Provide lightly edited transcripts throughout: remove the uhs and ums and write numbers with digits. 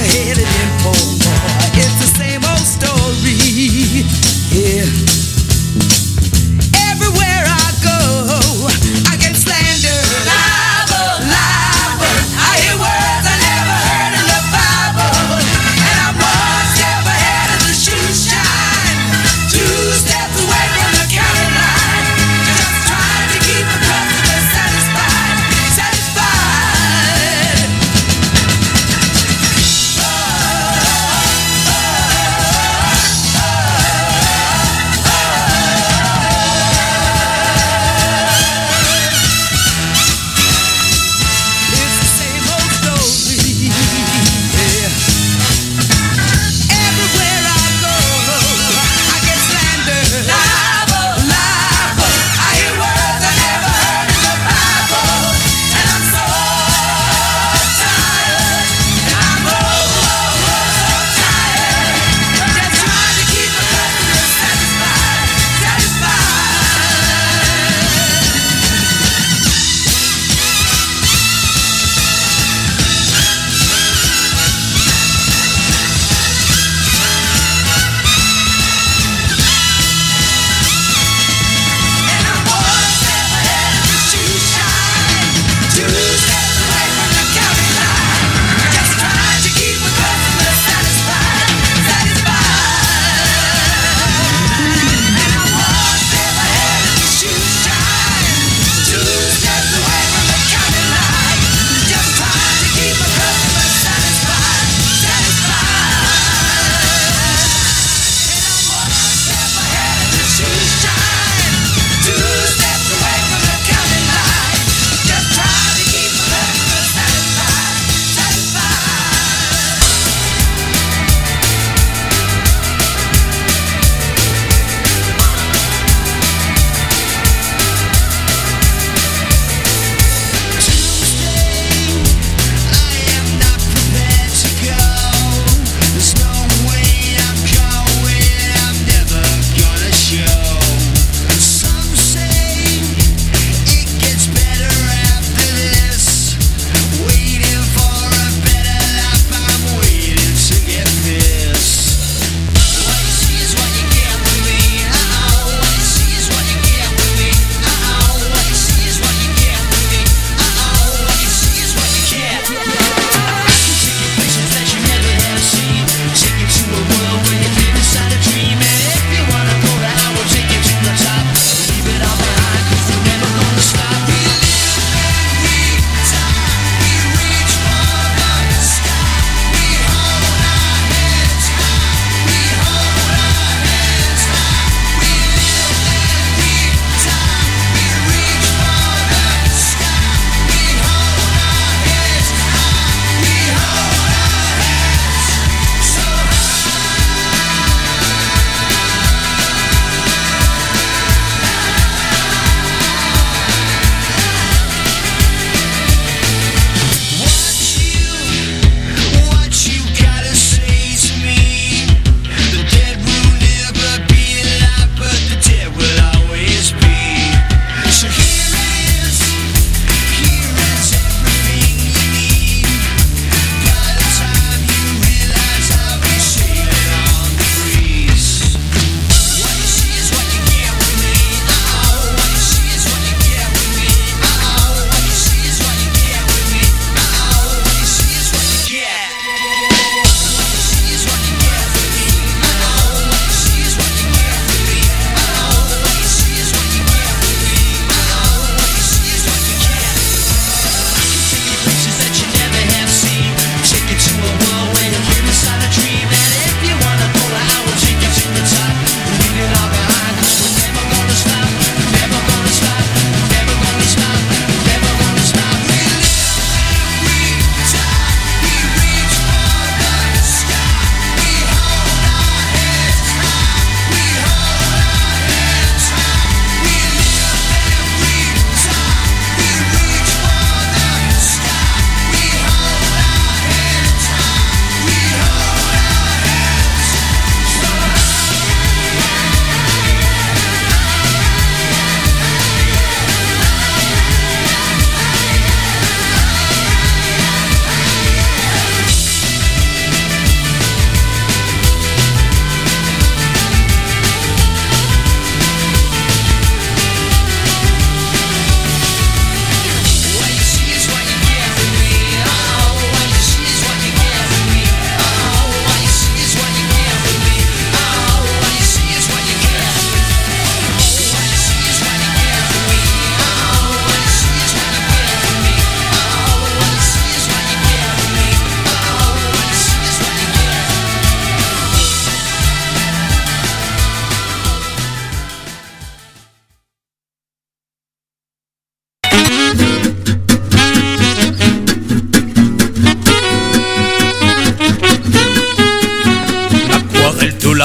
headed in for more. It's the same old story. Yeah. Everywhere I go, I get slandered. Libel, libel. I hear words I never heard in the Bible. And I'm one step ahead of the shoe shine. Two steps away from the county line. Just trying to keep a customer satisfied. Satisfied. Oh.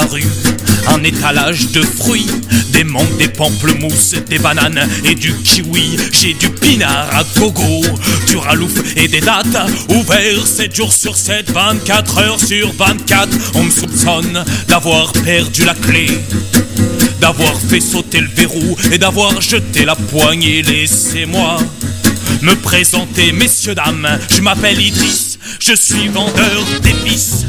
rue. Un étalage de fruits, des mangues, des pamplemousses, des bananes et du kiwi. J'ai du pinard à gogo, du ralouf et des dates. Ouvert 7 jours sur 7, 24 heures sur 24. On me soupçonne d'avoir perdu la clé, d'avoir fait sauter le verrou et d'avoir jeté la poignée. Laissez-moi me présenter, messieurs, dames. Je m'appelle Idriss, je suis vendeur d'épices.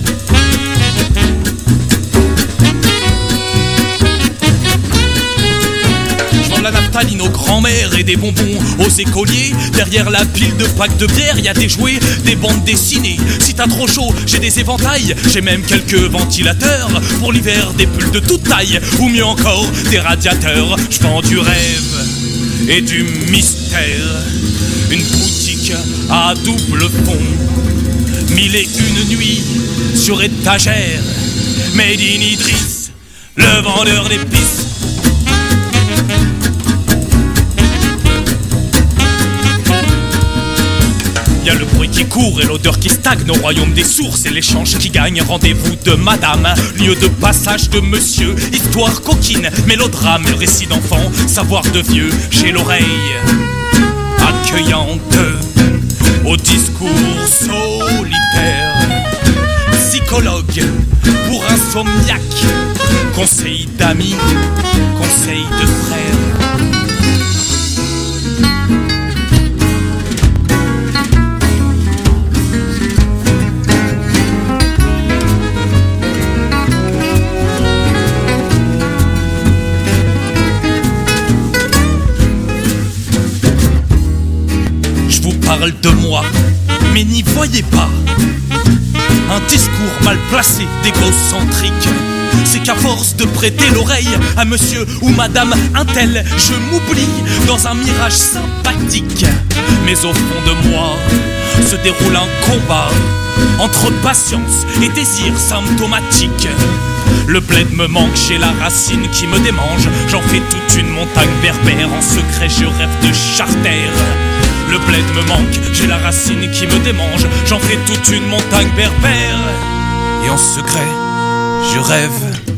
La naphtaline aux grands-mères et des bonbons aux écoliers. Derrière la pile de packs de bière, y a des jouets, des bandes dessinées. Si t'as trop chaud, j'ai des éventails, j'ai même quelques ventilateurs. Pour l'hiver, des pulls de toute taille, ou mieux encore, des radiateurs. Je vends du rêve et du mystère. Une boutique à double fond, 1001 nuits sur étagère. Made in Idriss, le vendeur d'épices. Y'a le bruit qui court et l'odeur qui stagne au royaume des sources et l'échange qui gagne. Rendez-vous de madame, lieu de passage de monsieur. Histoire coquine, mélodrame, récit d'enfant, savoir de vieux. J'ai l'oreille accueillante au discours solitaire. Psychologue pour insomniaque, conseil d'amis, conseil de frères. Parle de moi, mais n'y voyez pas un discours mal placé d'égocentrique. C'est qu'à force de prêter l'oreille à monsieur ou madame un tel, je m'oublie dans un mirage sympathique. Mais au fond de moi se déroule un combat entre patience et désir symptomatique. Le bled me manque, j'ai la racine qui me démange. J'en fais toute une montagne berbère, en secret je rêve de charter. Le bled me manque, j'ai la racine qui me démange. J'en fais toute une montagne berbère. Et en secret, je rêve.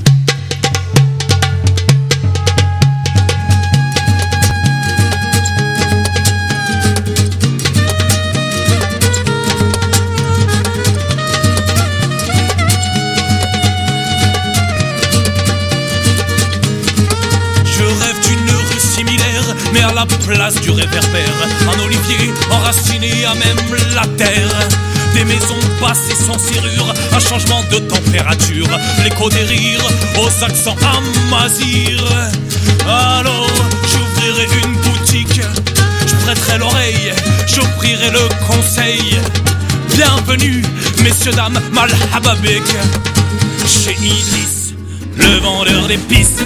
Mais à la place du réverbère, un olivier enraciné à même la terre. Des maisons basses et sans serrure, un changement de température, l'écho des rires aux accents amazirs. Alors j'ouvrirai une boutique, je prêterai l'oreille, j'offrirai le conseil. Bienvenue, messieurs, dames, malhaba bik, chez Idriss, le vendeur d'épices.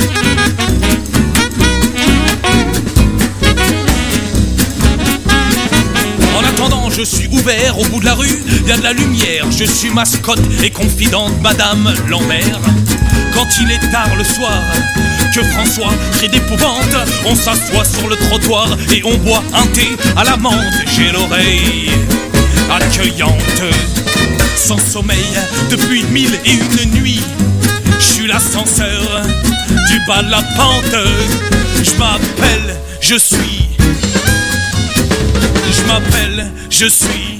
En attendant, je suis ouvert au bout de la rue, y a de la lumière, je suis mascotte et confidente Madame Lambert. Quand il est tard le soir, que François crie d'épouvante, on s'assoit sur le trottoir et on boit un thé à la menthe. J'ai l'oreille accueillante, sans sommeil depuis 1001 nuits. Je suis l'ascenseur du bas de la pente. Je m'appelle, je suis. Je m'appelle, je suis.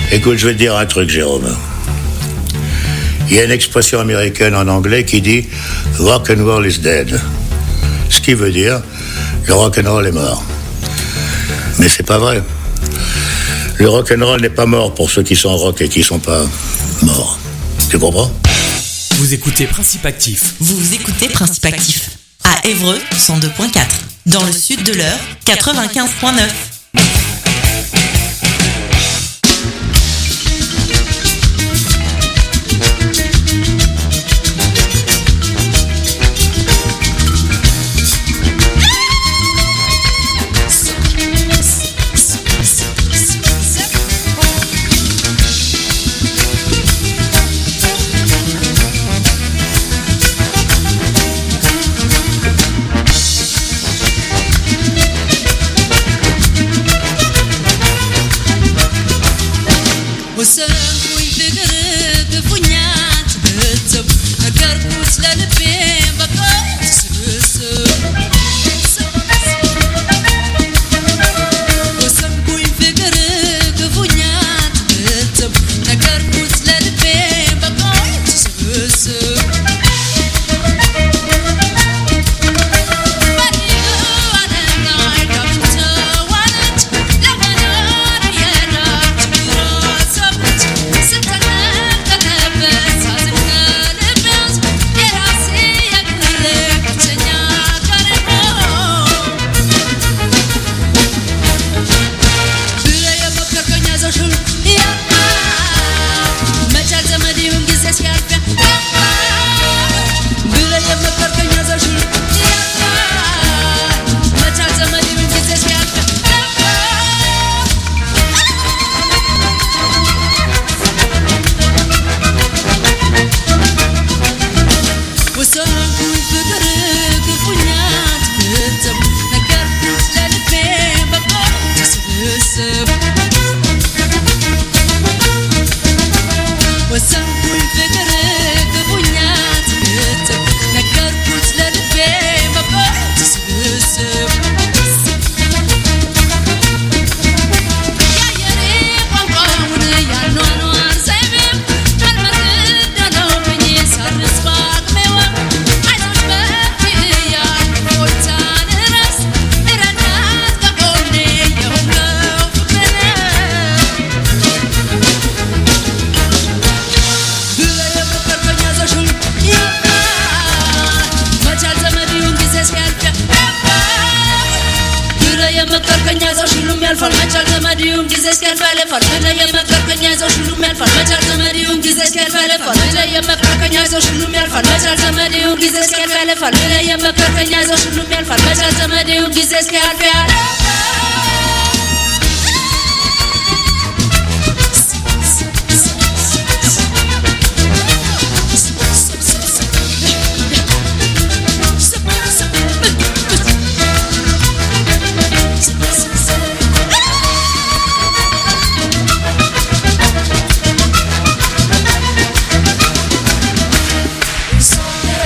Écoute, je vais te dire un truc, Jérôme. Il y a une expression américaine en anglais qui dit « rock and roll is dead ». Ce qui veut dire « le rock and roll est mort ». Mais c'est pas vrai. Le rock and roll n'est pas mort pour ceux qui sont rock et qui sont pas morts. Tu comprends ? Vous écoutez Principe Actif. Vous écoutez Principe Actif. À Évreux, 102.4. Dans le sud de l'Eure, 95.9.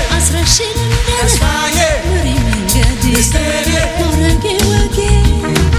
That's why, yeah. Orang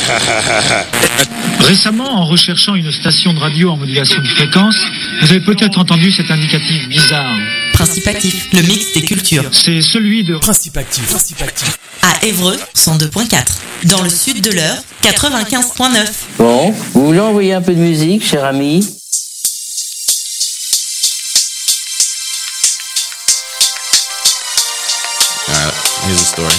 Récemment, en recherchant une station de radio en modulation de fréquence, vous avez peut-être entendu cet indicatif bizarre. Principatif, le mix des cultures. C'est celui de Principatif. À Évreux, 102.4. Dans le sud de l'Eure, 95.9. Bon, vous voulez envoyer un peu de musique, cher ami? Here's a story.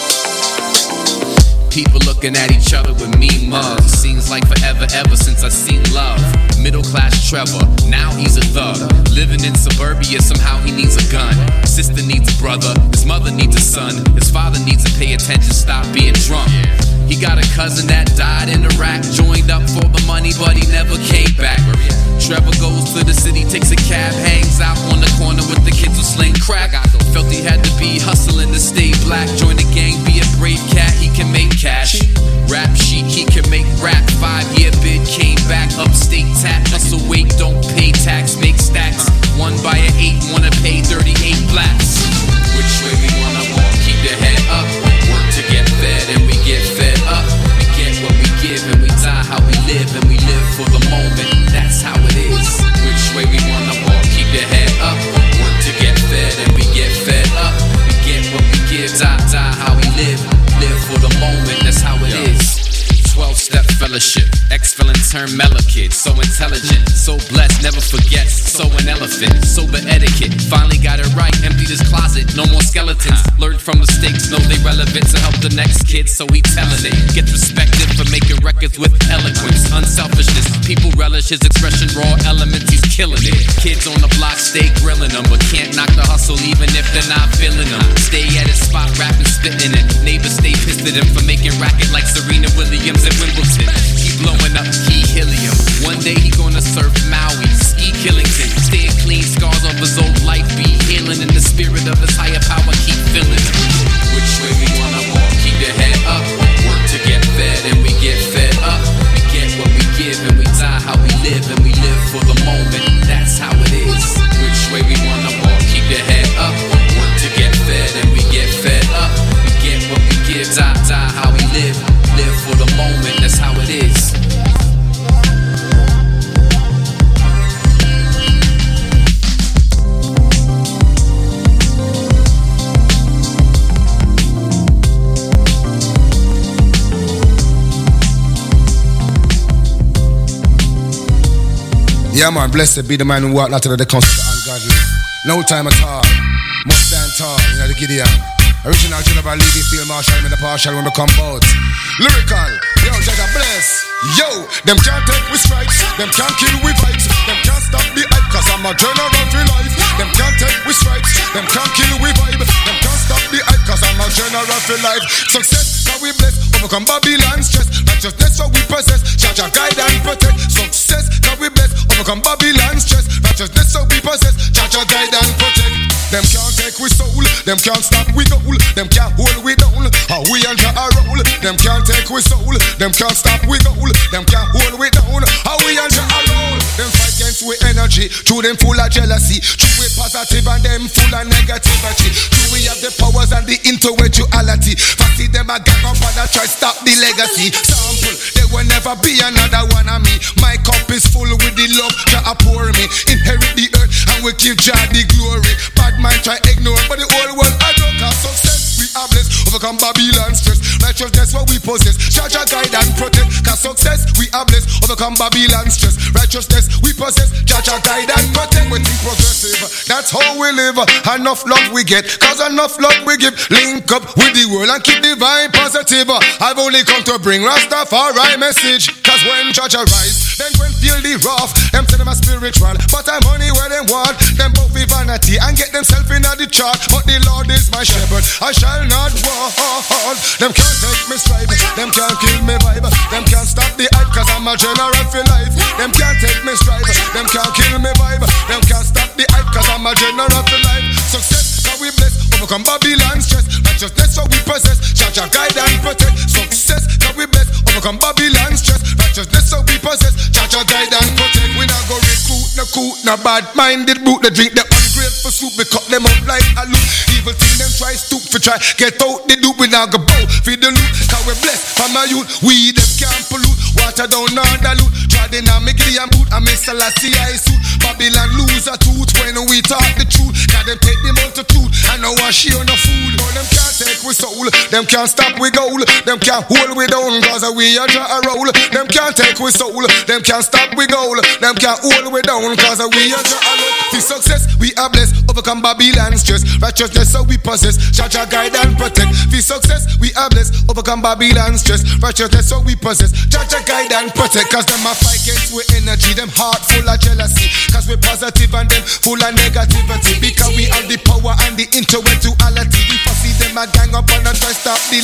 People looking at each other with mean mugs. Seems like forever ever since I seen love. Middle class Trevor, now he's a thug. Living in suburbia, somehow he needs a gun. Sister needs a brother, his mother needs a son. His father needs to pay attention, stop being drunk. He got a cousin that died in Iraq. Joined up for the money, but he never came back. Trevor goes to the city, takes a cab, hangs out on the corner with the kids who sling crack. Felt he had to be hustling to stay black. Join the gang, be a brave cat, he can make cash. Rap sheet, he can make rap. 5-year bid, came back, upstate tap. Hustle, wait, don't pay tax, make stacks. One by an 8, wanna pay 38 blacks. Which way we wanna walk, keep your head up. Work to get fed and we get fed up. We get what we give and we die how we live. And we live for the moment, that's how it is. Which way we wanna walk, keep your head up. Work to get fed and we get fed up. We get what we give, die how we live. Live for the moment, that's how it is. 12-step fellowship, ex-felon turned mellow kid. So intelligent, so blessed, never forgets. So an elephant, sober etiquette. Finally got it right, emptied his closet, no more skeletons. Learned from mistakes, know they relevant to help the next kid. So he telling it, gets respected for making records with eloquence. Unselfishness, people relish his expression, raw elements, he's killing it. Kids on the block stay grilling them, but can't knock the hustle even if they're not feeling them. Stay at his spot, rapping, spitting it. Neighbors stay pissed at him for making racket like Serena Williams at Wimbledon. Keep blowing up key helium. One day he gonna surf Maui, ski Killington. Staying clean, scars of his old life. Be healing in the spirit of his higher power. Keep feeling it. Which way we wanna walk? Keep your head up. Work to get fed and we get fed up. We get what we give and we die how we live. And we live for the moment. That's how it is. Which way we wanna walk? Keep your head up. Work to get fed and we get fed up. We get what we give. Die how we live. Live for the moment, that's how it is. Yeah man, blessed be the man who walked out of the council of the ungodly. No time at all, must stand tall, you know the Gideon. Original tune about Levy Field Marshall, in the partial when we come out. Lyrical, yo, Jaja bless. Yo, them can't take we stripes, them can't kill we vibes, them can't stop the hype, cause I'm a general for life. Them can't take we stripes, them can't kill we vibe, them can't stop the hype, cause I'm a general for life. Success, how we bless, overcome Babylon stress. Righteousness, what we possess, Jaja guide and protect. Success, how we bless, overcome Babylon stress. Righteousness, what we possess, Jaja guide and protect. Them can't take we soul, them can't stop we goal, them can't hold we down. How we and Jah a roll, them can't take we soul, them can't stop we goal, them can't hold we down. How we and Jah a roll, them fight against we energy, true them full of jealousy, true we positive and them full of negativity. True we have the powers and the intellectuality. Fancy them a gang up and a try stop the legacy. Sample, there will never be another one of me. My cup is full with the love Jah a pour me. Inherit the earth and we give Jah the glory. Bad mind try ignore, but the whole world a joke. Success we are blessed, overcome Babylon stress. Righteousness what we possess, Jah guide and protect. Cause success we are blessed, overcome Babylon stress. Righteousness we possess, Jah guide and protect. We think progressive, that's how we live. Enough love we get, cause enough love we give. Link up with the world and keep the vibe positive. I've only come to bring Rastafari message. Cause when Jah rise, then when feel the wrath. Them say them a spiritual, but I'm only where them want. Them both with vanity and get themselves in the chart. But the Lord is my shepherd, I shall not walk. Them can't take me stripe, them can't kill me vibe. Them can't stop the hype, cause I'm a general for life. Them can't take me stripe, them can't kill me vibe. Them can't stop the hype, cause I'm a general for life. Success, how we bless, overcome Babylon stress. Righteousness, how we possess, Jah guide and protect. Success, how we bless, overcome Babylon stress. Righteousness, how we possess, Jah guide and protect. We not go recruit, no coot, no bad minded boot, the drink, the great for soup, we cut them out like a loop. Evil thing them try stoop for try, get out the loop, we now go bow, feed the loot. Cause we blessed from my youth, we them can't pollute. Water down on the loot, trodden on me giddy and boot, and Mr. Selassie I suit. Babylon lose a tooth when we talk the truth. Cause them take the multitude, and now I share no food. No, them can't take we soul, them can't stop we goal. Them can't hold we down, cause we a draw a roll. Them can't take we soul, them can't stop we goal. Them can't hold we down, cause we a draw a roll. For success, we are blessed, overcome Babylon's stress. Righteousness so we possess, Jah guide and protect. For success, we are blessed, overcome Babylon's stress. Righteousness so we possess, Jah guide and protect. Cause them a fight against we energy, them heart full of jealousy. Cause we positive and them full of negativity. Because we have the power and the intellectuality. We foresee them a gang up and a try stop the